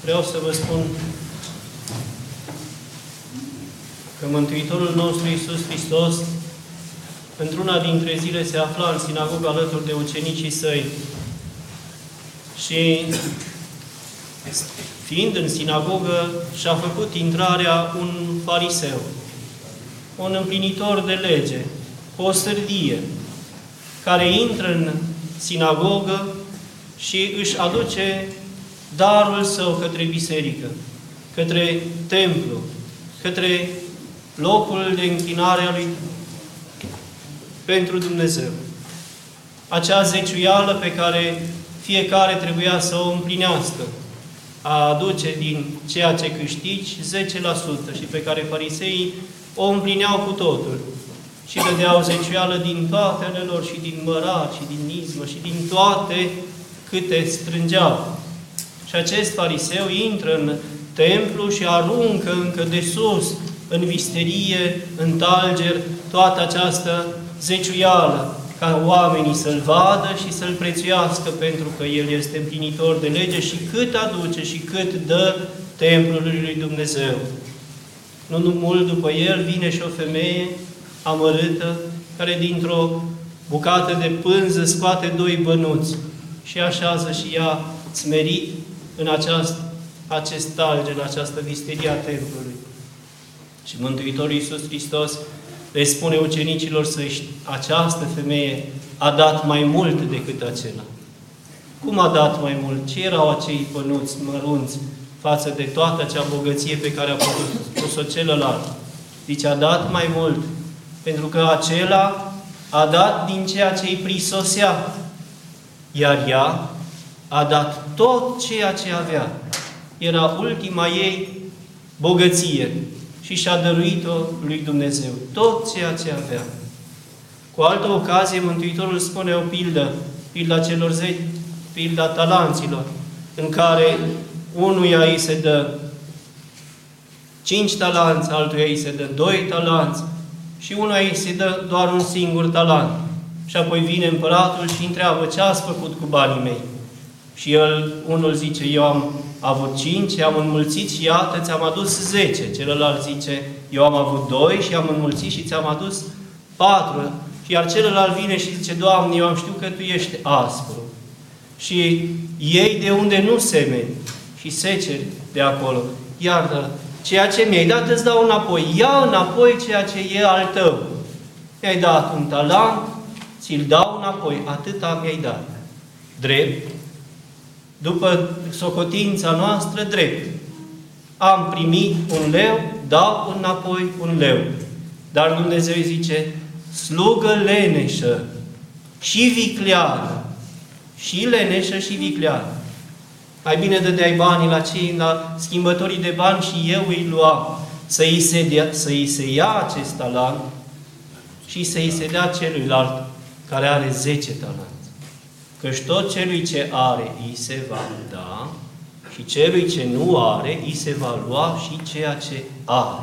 vreau să vă spun că Mântuitorul nostru Iisus Hristos, într-una dintre zile se afla în sinagogă alături de ucenicii săi și, fiind în sinagogă, și-a făcut intrarea un fariseu, un împlinitor de lege, o sârdie, care intră în sinagogă și își aduce darul său către biserică, către templu, către locul de închinare a lui pentru Dumnezeu. Acea zeciuială pe care fiecare trebuia să o împlinească, a aduce din ceea ce câștigi 10% și pe care fariseii o împlineau cu totul și dădeau zeciuială din toate ale lor și din mărar și din izmă și din toate câte strângeau. Și acest fariseu intră în templu și aruncă încă de sus, în visterie, în talger, toată această zeciuială, ca oamenii să-L vadă și să-L prețuiască, pentru că El este împlinitor de lege și cât aduce și cât dă templului lui Dumnezeu. Nu mult după El vine și o femeie amărâtă, care dintr-o bucată de pânză scoate 2 bănuți și așează și ea smerit în acest talger, în această visterie a templului. Și Mântuitorul Iisus Hristos le spune ucenicilor această femeie a dat mai mult decât acela. Cum a dat mai mult? Ce erau acei bănuți mărunți față de toată acea bogăție pe care a pus-o celălalt? Zice, a dat mai mult, pentru că acela a dat din ceea ce îi prisosea, iar ea a dat tot ceea ce avea. Era ultima ei bogăție și și-a dăruit-o lui Dumnezeu, tot ceea ce avea. Cu altă ocazie, Mântuitorul spune o pildă, pilda talanților, în care unuia îi se dă 5 talanți, altuia îi se dă 2 talanți și unuia îi se dă doar un singur talent. Și apoi vine împăratul și întreabă, ce ați făcut cu banii mei? Și unul zice, eu am avut 5, am înmulțit și iată, ți-am adus 10. Celălalt zice, eu am avut 2 și am înmulțit și ți-am adus 4. Iar celălalt vine și zice, Doamne, eu am știut că Tu ești aspru. Și ei de unde nu semeni și seceri de acolo. Iar ceea ce mi-ai dat îți dau înapoi. Ia înapoi ceea ce e al tău. Mi-ai dat un talent, ți-l dau înapoi. Atâta mi-ai dat. Drept. După socotința noastră, drept. Am primit 1 leu, dau înapoi 1 leu. Dar Dumnezeu îi zice, slugă leneșă și vicleană. Și leneșă și vicleană. Mai bine dădeai banii la schimbătorii de bani și eu îi luam. Să îi se ia acest talent și să îi se dea celuilalt care are 10 talanți. Căci tot celui ce are, îi se va da, și celui ce nu are, îi se va lua și ceea ce are.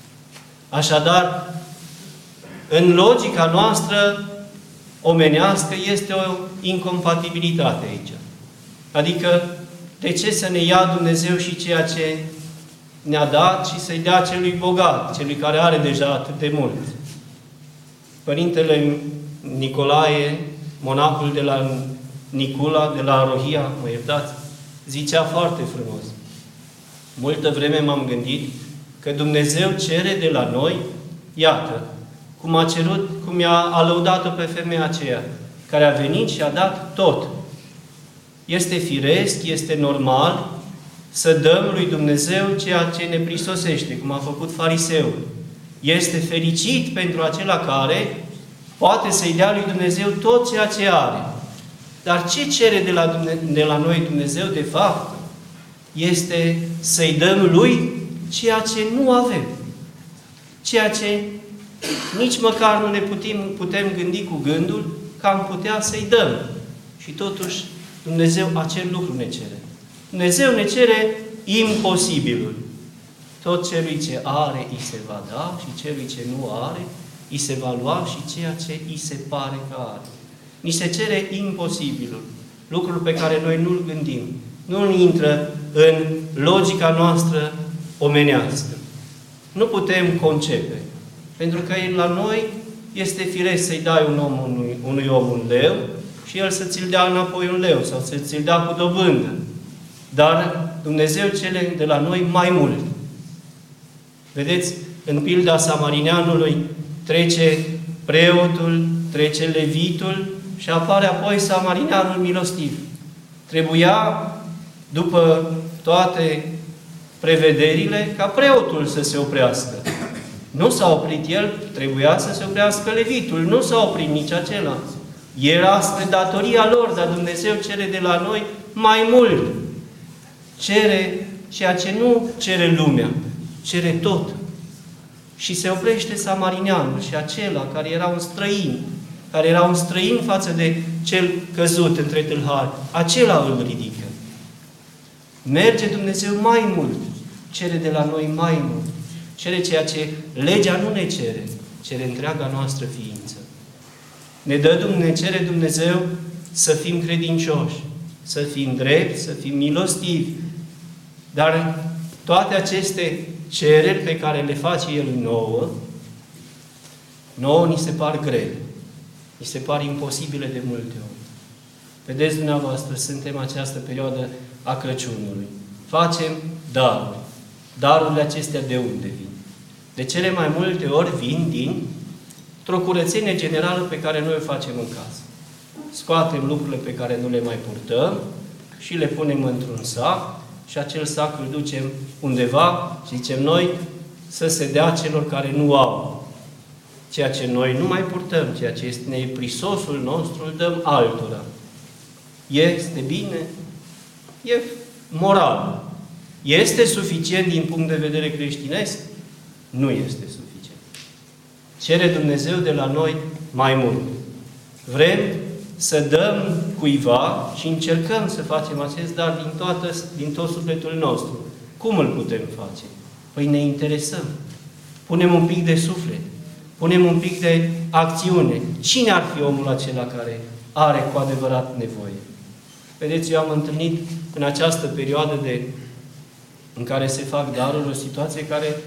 Așadar, în logica noastră omenească este o incompatibilitate aici. Adică, de ce să ne ia Dumnezeu și ceea ce ne-a dat și să-i dea celui bogat, celui care are deja atât de mult? Părintele Nicolae, monahul de la Nicula, de la Rohia, mă iertați, zicea foarte frumos. Multă vreme m-am gândit că Dumnezeu cere de la noi, iată, cum a lăudat-o pe femeia aceea, care a venit și a dat tot. Este firesc, este normal să dăm lui Dumnezeu ceea ce ne prisosește, cum a făcut fariseul. Este fericit pentru acela care poate să-i dea lui Dumnezeu tot ceea ce are. Dar ce cere de la noi Dumnezeu, de fapt, este să-i dăm Lui ceea ce nu avem. Ceea ce nici măcar nu ne putem gândi cu gândul că am putea să-i dăm. Și totuși Dumnezeu acel lucru ne cere. Dumnezeu ne cere imposibilul. Tot celui ce are, îi se va da, și celui ce nu are, îi se va lua și ceea ce îi se pare că are. Ni se cere imposibilul. Lucrul pe care noi nu-l gândim. Nu intră în logica noastră omenească. Nu putem concepe. Pentru că la noi este firesc să-i dai unui om un leu și el să ți-l dea înapoi un leu sau să ți-l dea cu dobândă. Dar Dumnezeu cere de la noi mai mult. Vedeți, în pilda samarineanului trece preotul, trece levitul și apare apoi samarineanul milostiv. Trebuia, după toate prevederile, ca preotul să se oprească. Nu s-a oprit el, trebuia să se oprească levitul. Nu s-a oprit nici acela. Era spre datoria lor, dar Dumnezeu cere de la noi mai mult. Cere ceea ce nu cere lumea, cere tot. Și se oprește samarineanul și acela care era un străin față de cel căzut între tâlhari, acela îl ridică. Merge Dumnezeu mai mult, cere de la noi mai mult. Cere ceea ce legea nu ne cere, cere întreaga noastră ființă. Ne cere Dumnezeu să fim credincioși, să fim drepți, să fim milostivi. Dar toate aceste cereri pe care le face El nouă ni se par grele. Ni se par imposibile de multe ori. Vedeți dumneavoastră, suntem această perioadă a Crăciunului. Facem daruri. Darurile acestea de unde vin? De cele mai multe ori vin dintr-o curățenie generală pe care noi o facem în casă. Scoatem lucrurile pe care nu le mai purtăm și le punem într-un sac și acel sac îl ducem undeva și zicem noi să se dea celor care nu au. Ceea ce noi nu mai purtăm, ceea ce este prisosul nostru, îl dăm altora. Este bine? E moral. Este suficient din punct de vedere creștinesc? Nu este suficient. Cere Dumnezeu de la noi mai mult. Vrem să dăm cuiva și încercăm să facem acest dar din tot sufletul nostru. Cum îl putem face? Păi ne interesăm. Punem un pic de suflet. Punem un pic de acțiune. Cine ar fi omul acela care are cu adevărat nevoie? Vedeți, eu am întâlnit în această perioadă în care se fac daruri, o situație care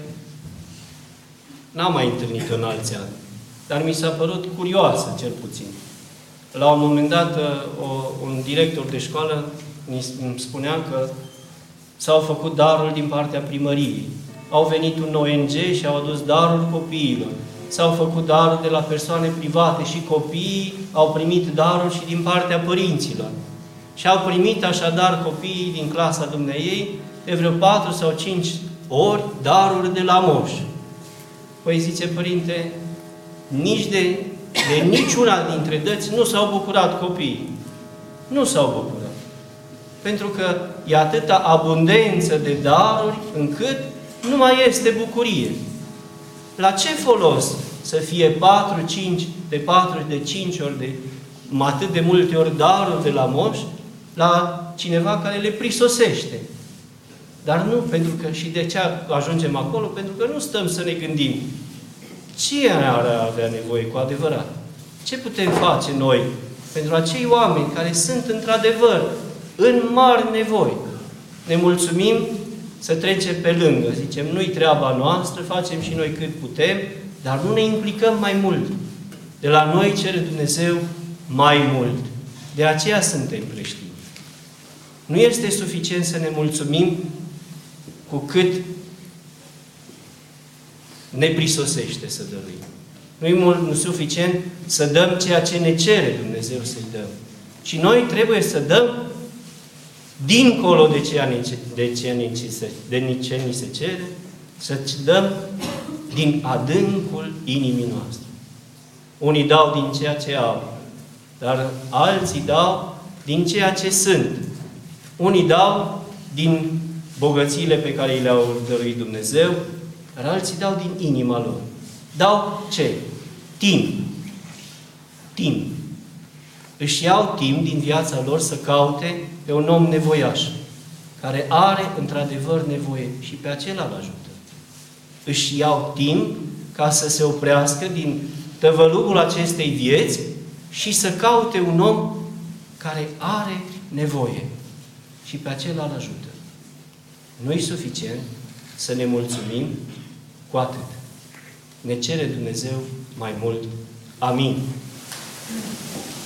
n-am mai întâlnit-o în alți ani. Dar mi s-a părut curioasă, cel puțin. La un moment dat, un director de școală îmi spunea că s-au făcut daruri din partea primăriei. Au venit un ONG și au adus daruri copiilor. S-au făcut daruri de la persoane private și copiii au primit daruri și din partea părinților. Și au primit așadar copiii din clasa dumneiei de vreo 4 sau 5 ori daruri de la moș. Păi zice, părinte, nici de niciuna dintre dăți nu s-au bucurat copiii. Nu s-au bucurat. Pentru că e atâta abundență de daruri încât nu mai este bucurie. La ce folos să fie 4, 5 ori de atât de multe ori daruri de la moș la cineva care le prisosește? Dar nu, pentru că și de ce ajungem acolo? Pentru că nu stăm să ne gândim ce ar avea nevoie cu adevărat. Ce putem face noi pentru acei oameni care sunt într-adevăr în mari nevoi? Ne mulțumim să trecem pe lângă. Zicem, nu-i treaba noastră, facem și noi cât putem, dar nu ne implicăm mai mult. De la noi cere Dumnezeu mai mult. De aceea suntem creștini. Nu este suficient să ne mulțumim cu cât ne prisosește să dăruim. Nu e suficient să dăm ceea ce ne cere Dumnezeu să-i dăm. Și noi trebuie să dăm dincolo de ce ni se cere, să dăm din adâncul inimii noastre. Unii dau din ceea ce au, dar alții dau din ceea ce sunt. Unii dau din bogățiile pe care le-au dăruit Dumnezeu, dar alții dau din inima lor. Dau ce? Timp. Timp. Își iau timp din viața lor să caute pe un om nevoiaș, care are într-adevăr nevoie și pe acela îl ajută. Își iau timp ca să se oprească din tăvălugul acestei vieți și să caute un om care are nevoie și pe acela îl ajută. nu-i suficient să ne mulțumim cu atât. Ne cere Dumnezeu mai mult. Amin.